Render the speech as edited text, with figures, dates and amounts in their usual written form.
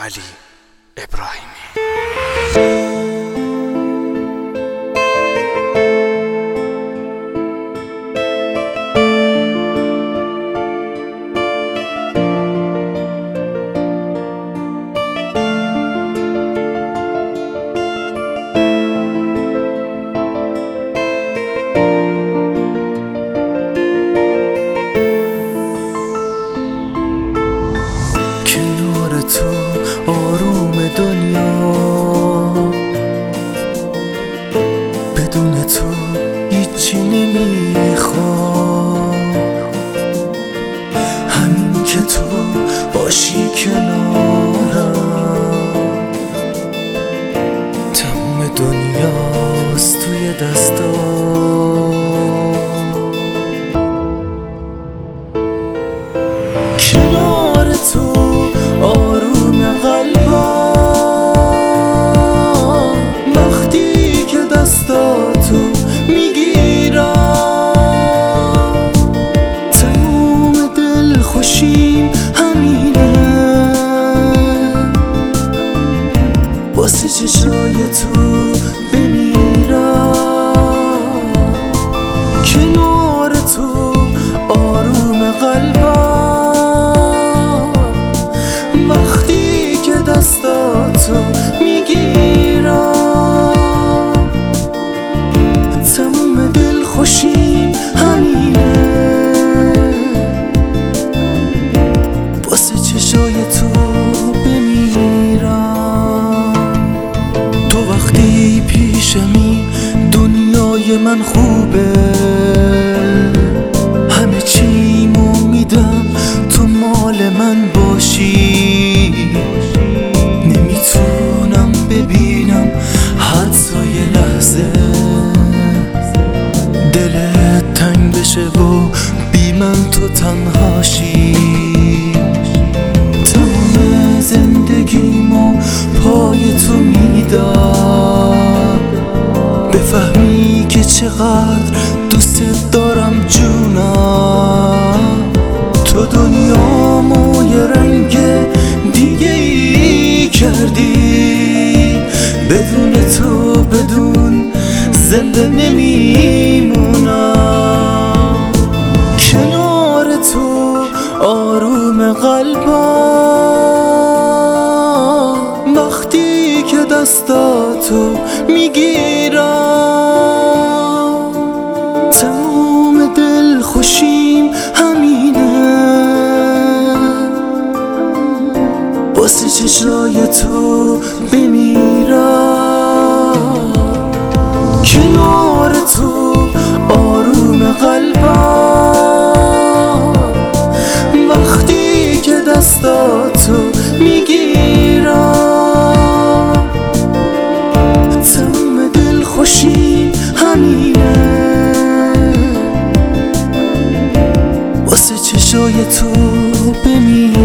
علی ابراهیمی. تو آروم دنیا، بدون تو هیچی نمیخوام، همین که تو باشی کنارم، تموم دنیاست توی دستام. کنار تو آروم قلبم، وقتی که دستاتو میگیرم، تموم دل خوشیم همینه، واسه چشای تو بمیرم. کنار تو آروم قلبم، وقتی که دستاتو میگیرم، تموم دل خوشیم همینه، واسه چشای تو بمیرم. تو وقتی پیشمی دنیای من خوبه، همه چیمو میدم تو مال من باشی، نمیتونم ببینم حتی یه لحظه دلت تنگ بشه و بی من تو تنهاشی. تمام زندگیمو پای تو میدم، بفهمی که چقدر دوست دارم جونم. تو دنیامو یه رنگ دیگه ای کردی، بدون تو بدون زنده نمیمونم. کنار تو آروم قلبم، وقتی که دستاتو میگیرم، تموم دل خوشیم همینه، واسه چشای تو بمیرم. کنار تو آروم قلبم، وقتی که دستاتو میگیرم، تموم دل خوشیم همینه، واسه چشای تو بمیرم.